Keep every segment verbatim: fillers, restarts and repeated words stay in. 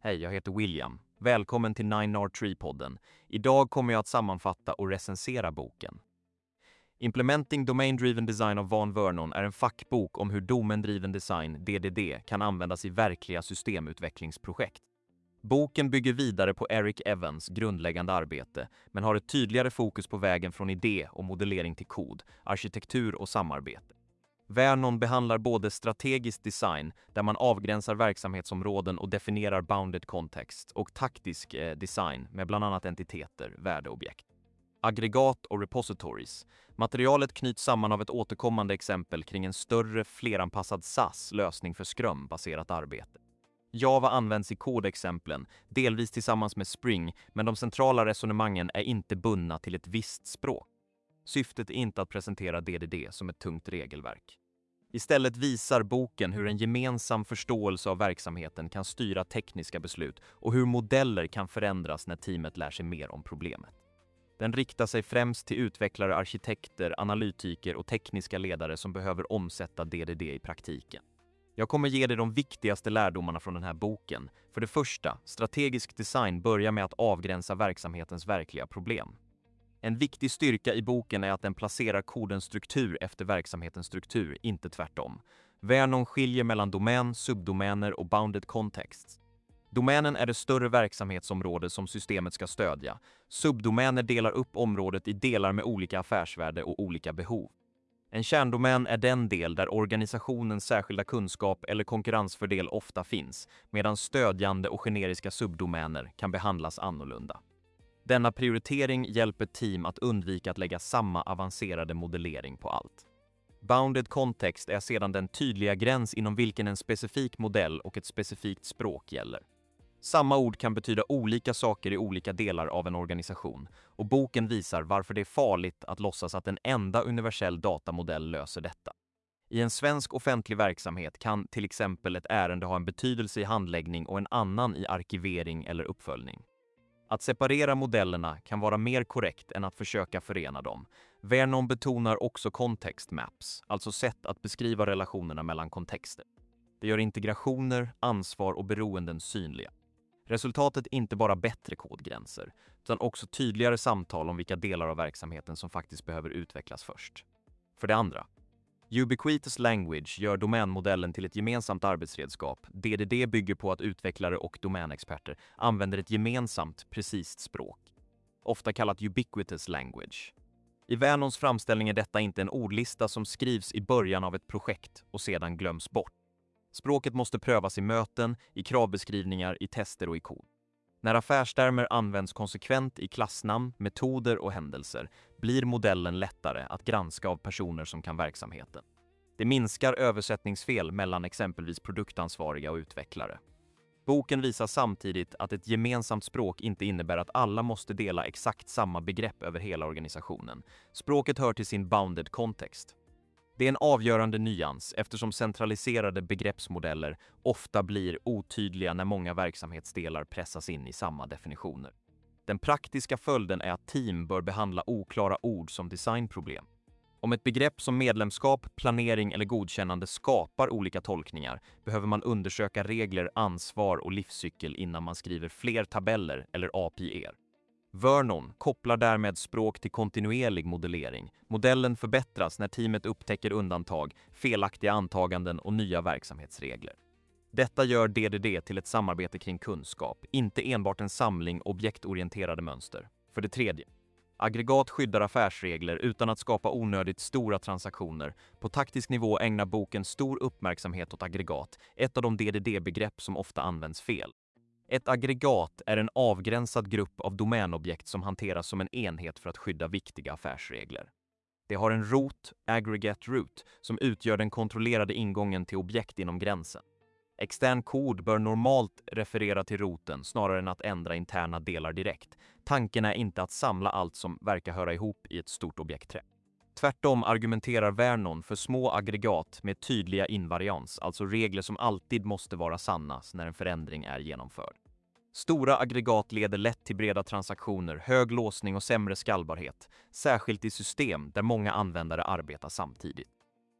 Hej, jag heter William. Välkommen till nine R Tree-podden. Idag kommer jag att sammanfatta och recensera boken. Implementing Domain-Driven Design av Van Vernon är en fackbok om hur Domain-Driven Design, D D D, kan användas i verkliga systemutvecklingsprojekt. Boken bygger vidare på Eric Evans grundläggande arbete, men har ett tydligare fokus på vägen från idé och modellering till kod, arkitektur och samarbete. Vernon behandlar både strategisk design, där man avgränsar verksamhetsområden och definierar bounded context, och taktisk eh, design med bland annat entiteter, värdeobjekt. Aggregat och repositories. Materialet knyts samman av ett återkommande exempel kring en större, fleranpassad S A S-lösning för Scrum-baserat arbete. Java används i kodexemplen, delvis tillsammans med Spring, men de centrala resonemangen är inte bundna till ett visst språk. Syftet är inte att presentera D D D som ett tungt regelverk. Istället visar boken hur en gemensam förståelse av verksamheten kan styra tekniska beslut och hur modeller kan förändras när teamet lär sig mer om problemet. Den riktar sig främst till utvecklare, arkitekter, analytiker och tekniska ledare som behöver omsätta D D D i praktiken. Jag kommer ge dig de viktigaste lärdomarna från den här boken. För det första, strategisk design börjar med att avgränsa verksamhetens verkliga problem. En viktig styrka i boken är att den placerar kodens struktur efter verksamhetens struktur, inte tvärtom. Vernon skiljer mellan domän, subdomäner och bounded contexts. Domänen är det större verksamhetsområde som systemet ska stödja. Subdomäner delar upp området i delar med olika affärsvärde och olika behov. En kärndomän är den del där organisationens särskilda kunskap eller konkurrensfördel ofta finns, medan stödjande och generiska subdomäner kan behandlas annorlunda. Denna prioritering hjälper team att undvika att lägga samma avancerade modellering på allt. Bounded context är sedan den tydliga gräns inom vilken en specifik modell och ett specifikt språk gäller. Samma ord kan betyda olika saker i olika delar av en organisation, och boken visar varför det är farligt att låtsas att en enda universell datamodell löser detta. I en svensk offentlig verksamhet kan till exempel ett ärende ha en betydelse i handläggning och en annan i arkivering eller uppföljning. Att separera modellerna kan vara mer korrekt än att försöka förena dem. Vernon betonar också context maps, alltså sätt att beskriva relationerna mellan kontexter. Det gör integrationer, ansvar och beroenden synliga. Resultatet är inte bara bättre kodgränser, utan också tydligare samtal om vilka delar av verksamheten som faktiskt behöver utvecklas först. För det andra, Ubiquitous Language gör domänmodellen till ett gemensamt arbetsredskap. D D D bygger på att utvecklare och domänexperter använder ett gemensamt, precist språk, ofta kallat Ubiquitous Language. I Vernons framställning är detta inte en ordlista som skrivs i början av ett projekt och sedan glöms bort. Språket måste prövas i möten, i kravbeskrivningar, i tester och i kod. När affärstermer används konsekvent i klassnamn, metoder och händelser blir modellen lättare att granska av personer som kan verksamheten. Det minskar översättningsfel mellan exempelvis produktansvariga och utvecklare. Boken visar samtidigt att ett gemensamt språk inte innebär att alla måste dela exakt samma begrepp över hela organisationen. Språket hör till sin bounded context. Det är en avgörande nyans eftersom centraliserade begreppsmodeller ofta blir otydliga när många verksamhetsdelar pressas in i samma definitioner. Den praktiska följden är att team bör behandla oklara ord som designproblem. Om ett begrepp som medlemskap, planering eller godkännande skapar olika tolkningar behöver man undersöka regler, ansvar och livscykel innan man skriver fler tabeller eller A P I-er. Vernon kopplar därmed språk till kontinuerlig modellering. Modellen förbättras när teamet upptäcker undantag, felaktiga antaganden och nya verksamhetsregler. Detta gör D D D till ett samarbete kring kunskap, inte enbart en samling objektorienterade mönster. För det tredje, aggregat skyddar affärsregler utan att skapa onödigt stora transaktioner. På taktisk nivå ägnar boken stor uppmärksamhet åt aggregat, ett av de D D D-begrepp som ofta används fel. Ett aggregat är en avgränsad grupp av domänobjekt som hanteras som en enhet för att skydda viktiga affärsregler. Det har en root, aggregate root, som utgör den kontrollerade ingången till objekt inom gränsen. Extern kod bör normalt referera till roten snarare än att ändra interna delar direkt. Tanken är inte att samla allt som verkar höra ihop i ett stort objektträd. Tvärtom argumenterar Vernon för små aggregat med tydliga invarians, alltså regler som alltid måste vara sanna när en förändring är genomförd. Stora aggregat leder lätt till breda transaktioner, hög låsning och sämre skalbarhet, särskilt i system där många användare arbetar samtidigt.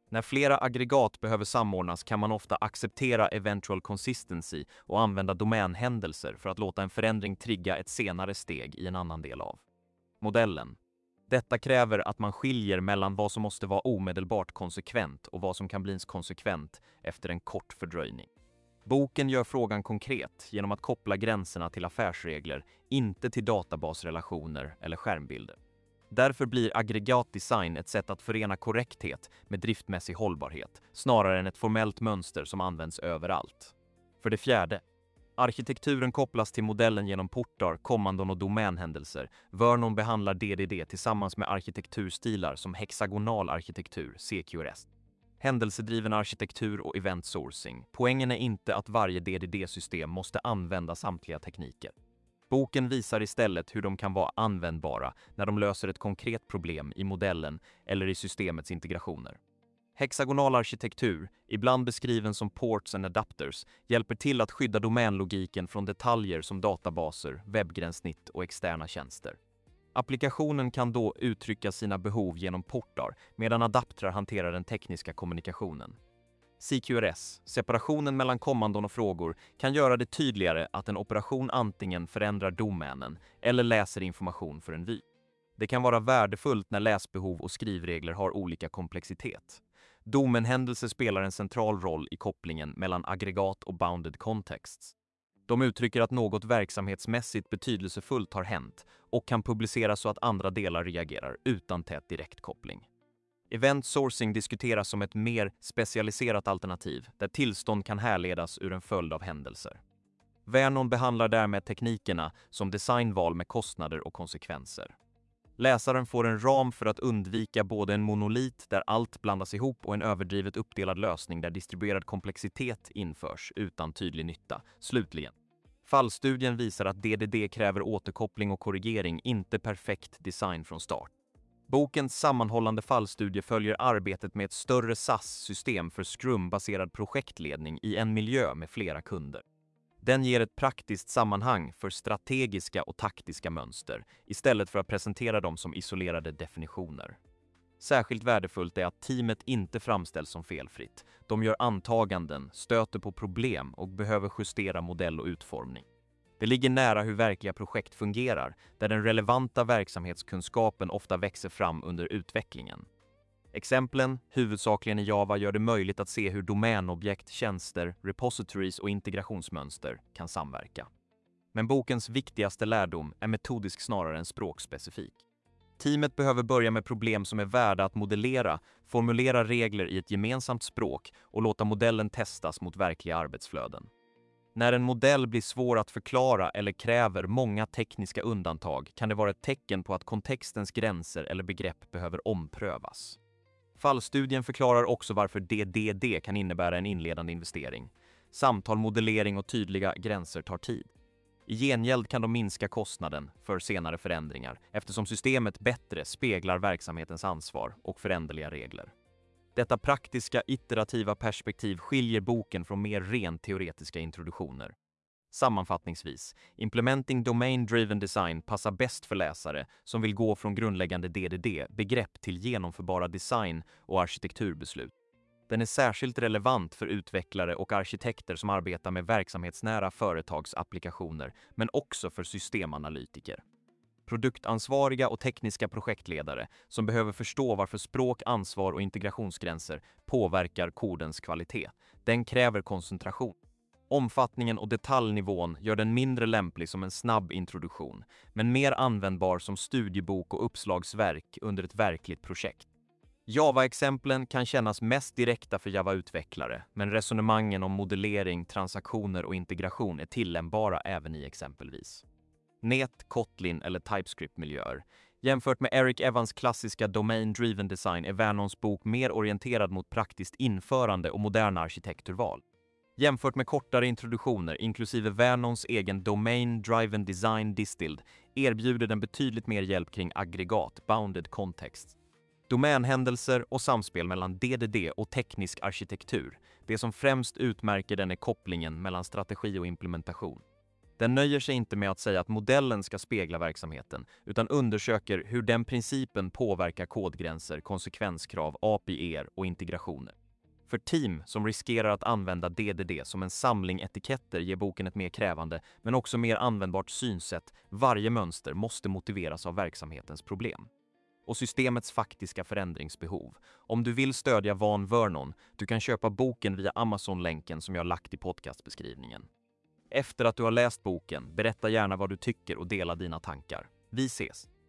När flera aggregat behöver samordnas kan man ofta acceptera eventual consistency och använda domänhändelser för att låta en förändring trigga ett senare steg i en annan del av modellen. Detta kräver att man skiljer mellan vad som måste vara omedelbart konsekvent och vad som kan bli konsekvent efter en kort fördröjning. Boken gör frågan konkret genom att koppla gränserna till affärsregler, inte till databasrelationer eller skärmbilder. Därför blir aggregatdesign ett sätt att förena korrekthet med driftmässig hållbarhet, snarare än ett formellt mönster som används överallt. För det fjärde, arkitekturen kopplas till modellen genom portar, kommandon och domänhändelser. Vernon behandlar D D D tillsammans med arkitekturstilar som hexagonal arkitektur, C Q R S. Händelsedriven arkitektur och event sourcing. Poängen är inte att varje D D D-system måste använda samtliga tekniker. Boken visar istället hur de kan vara användbara när de löser ett konkret problem i modellen eller i systemets integrationer. Hexagonal arkitektur, ibland beskriven som ports and adapters, hjälper till att skydda domänlogiken från detaljer som databaser, webbgränssnitt och externa tjänster. Applikationen kan då uttrycka sina behov genom portar, medan adaptrar hanterar den tekniska kommunikationen. C Q R S, separationen mellan kommandon och frågor, kan göra det tydligare att en operation antingen förändrar domänen eller läser information för en vy. Det kan vara värdefullt när läsbehov och skrivregler har olika komplexitet. Domenhändelser spelar en central roll i kopplingen mellan aggregat och bounded contexts. De uttrycker att något verksamhetsmässigt betydelsefullt har hänt och kan publiceras så att andra delar reagerar utan tät direktkoppling. Event sourcing diskuteras som ett mer specialiserat alternativ där tillstånd kan härledas ur en följd av händelser. Vernon behandlar därmed teknikerna som designval med kostnader och konsekvenser. Läsaren får en ram för att undvika både en monolit där allt blandas ihop och en överdrivet uppdelad lösning där distribuerad komplexitet införs utan tydlig nytta. Slutligen, fallstudien visar att D D D kräver återkoppling och korrigering, inte perfekt design från start. Bokens sammanhållande fallstudie följer arbetet med ett större SaaS-system för Scrum-baserad projektledning i en miljö med flera kunder. Den ger ett praktiskt sammanhang för strategiska och taktiska mönster istället för att presentera dem som isolerade definitioner. Särskilt värdefullt är att teamet inte framställs som felfritt. De gör antaganden, stöter på problem och behöver justera modell och utformning. Det ligger nära hur verkliga projekt fungerar, där den relevanta verksamhetskunskapen ofta växer fram under utvecklingen. Exemplen, huvudsakligen i Java, gör det möjligt att se hur domänobjekt, tjänster, repositories och integrationsmönster kan samverka. Men bokens viktigaste lärdom är metodisk snarare än språkspecifik. Teamet behöver börja med problem som är värda att modellera, formulera regler i ett gemensamt språk och låta modellen testas mot verkliga arbetsflöden. När en modell blir svår att förklara eller kräver många tekniska undantag kan det vara ett tecken på att kontextens gränser eller begrepp behöver omprövas. Fallstudien förklarar också varför D D D kan innebära en inledande investering. Samtal, modellering och tydliga gränser tar tid. I gengäld kan de minska kostnaden för senare förändringar eftersom systemet bättre speglar verksamhetens ansvar och föränderliga regler. Detta praktiska, iterativa perspektiv skiljer boken från mer rent teoretiska introduktioner. Sammanfattningsvis, Implementing Domain-Driven Design passar bäst för läsare som vill gå från grundläggande D D D-begrepp till genomförbara design- och arkitekturbeslut. Den är särskilt relevant för utvecklare och arkitekter som arbetar med verksamhetsnära företagsapplikationer, men också för systemanalytiker. Produktansvariga och tekniska projektledare som behöver förstå varför språk, ansvar och integrationsgränser påverkar kodens kvalitet. Den kräver koncentration. Omfattningen och detaljnivån gör den mindre lämplig som en snabb introduktion, men mer användbar som studiebok och uppslagsverk under ett verkligt projekt. Java-exemplen kan kännas mest direkta för Java-utvecklare, men resonemangen om modellering, transaktioner och integration är tillämpbara även i exempelvis Net, Kotlin eller TypeScript-miljöer. Jämfört med Eric Evans klassiska Domain-Driven Design är Vernons bok mer orienterad mot praktiskt införande och moderna arkitekturval. Jämfört med kortare introduktioner, inklusive Vernons egen Domain-Driven Design Distilled, erbjuder den betydligt mer hjälp kring aggregat, bounded context, domänhändelser och samspel mellan D D D och teknisk arkitektur. Det som främst utmärker den är kopplingen mellan strategi och implementation. Den nöjer sig inte med att säga att modellen ska spegla verksamheten, utan undersöker hur den principen påverkar kodgränser, konsekvenskrav, A P I-er och integrationer. För team som riskerar att använda D D D som en samling etiketter ger boken ett mer krävande, men också mer användbart synsätt. Varje mönster måste motiveras av verksamhetens problem och systemets faktiska förändringsbehov. Om du vill stödja Van Vernon, du kan köpa boken via Amazon-länken som jag lagt i podcastbeskrivningen. Efter att du har läst boken, berätta gärna vad du tycker och dela dina tankar. Vi ses!